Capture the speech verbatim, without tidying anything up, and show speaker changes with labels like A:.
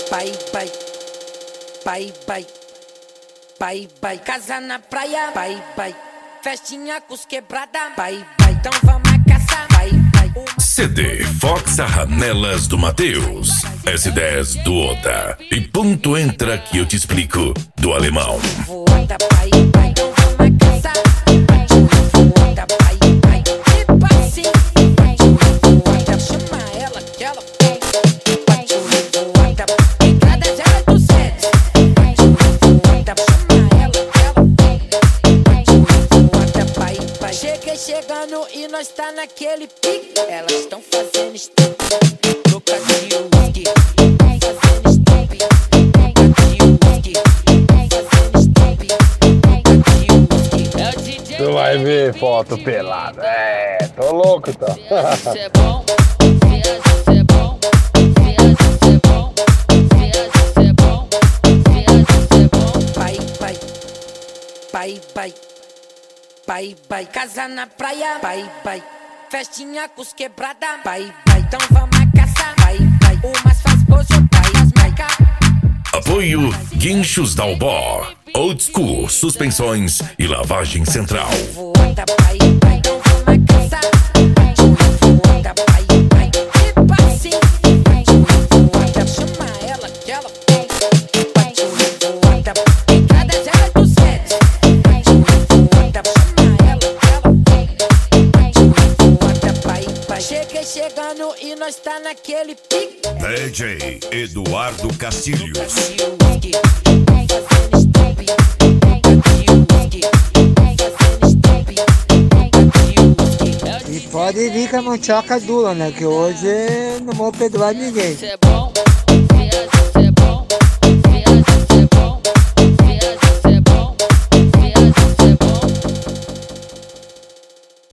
A: Pai, pai, pai, pai, pai, pai, casa na praia, pai, pai, festinha com os quebrada, pai, pai, então vamos caçar, pai, pai.
B: C D Fox Arranelas do Mateus, S dez do Oda e ponto entra que eu te explico do alemão.
A: Voada, pai, pai, então vamos caçar, voada, pai, pai, tipo assim, voada, chama ela que ela voada, entrada zero do sete, voada, chama ela que ela voada, pai, pai, cheguei chegando e nós tá naquele pique, elas estão fazendo stop, louca de whisky, fazendo stop, louca de whisky, fazendo stop, louca de whisky. É o D J.
C: Tu vai ver foto pelada. É, tô louco, tá?
A: Se isso é bom, se isso é bom, se isso é bom, se isso é bom, se isso é bom. Pai, pai, pai, pai, pai, pai, casa na praia, pai, pai, festinha com os quebrada, pai, pai, então vamos caçar, pai, pai, umas faz pose, pai, as marca.
B: Apoio Guinchos Dalbó, Old School, suspensões e lavagem central.
A: Voada, pai, pai, então vamos caçar, voada, pai, pai, tipo assim, voada, chama ela que ela voada, entrada zero do sete, voada, chama ela que ela voada, pai, pai, cheguei chegando e nós tá naquele pique.
B: D J Eduardo Castilhos.
D: E pode vir com a manchoca dura, né? Que hoje não vou perdoar ninguém.
A: Isso é bom.